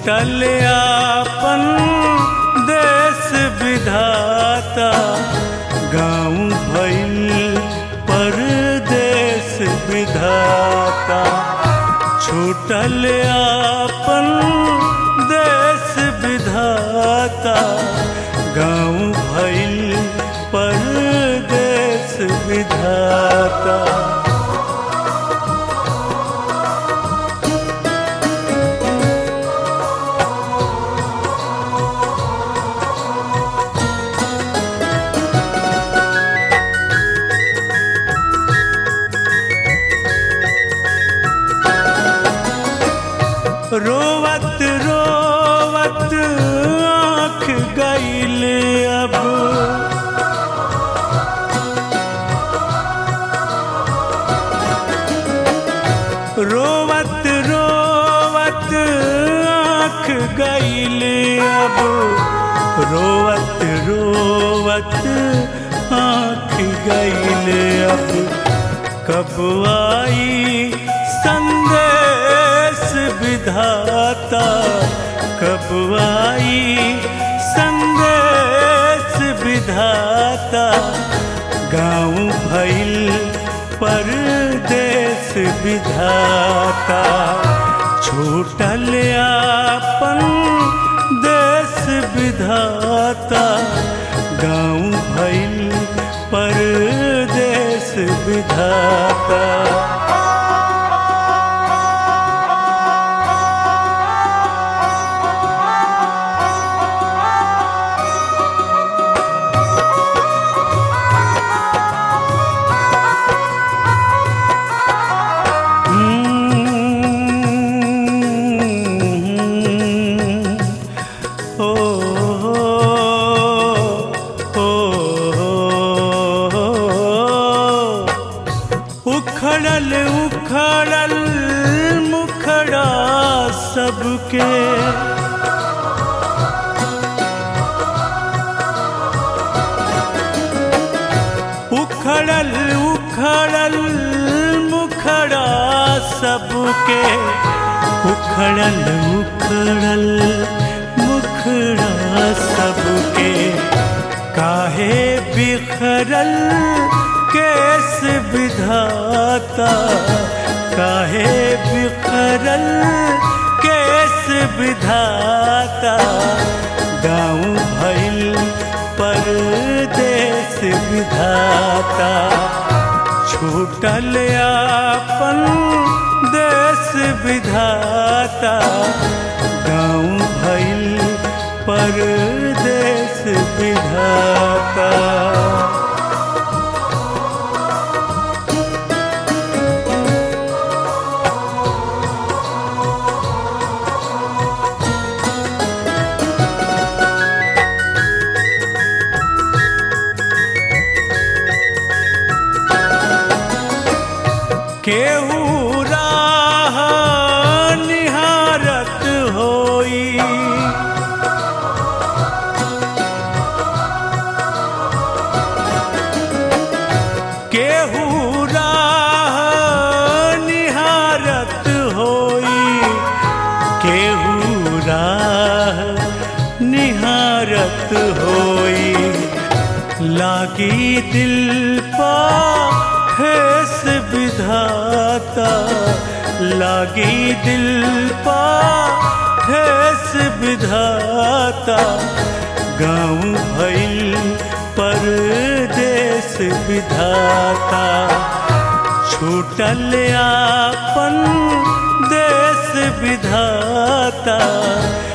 छूटल आपन देश विधाता, गाँव भइल परदेश विधाता। छूटल आपन देश विधाता, गाँव भइल परदेश विधाता। रोवत रोवत आँख गईल अब, रोवत रोवत आँख गईल अब, रोवत रोवत आँख गईल अब। कब आई संदेश विधाता, कब आई संदेश विधाता, गाँव भइल परदेश विधाता। छूटल आपन देश विधाता, गाँव भइल परदेश विधाता। उखड़ल उखड़ल मुखड़ा सबके, उखड़ल उखड़ल मुखड़ा सबके, उखड़ल उखड़ल मुखड़ा सबके। काहे बिखरल केस विधाता, काहे बिखरल केस विधाता, गाँव भइल परदेश विधाता। छूटल आपन देश विधाता, गाँव भइल परदेश विधाता। केहू राह निहारत होई, केहू राह निहारत होई, केहू राह निहारत होई। लागी दिल पा ठेस विधाता, लागी दिल पा ठेस विधाता, गाँव भइल परदेश विधाता। छूटल आपन देश विधाता,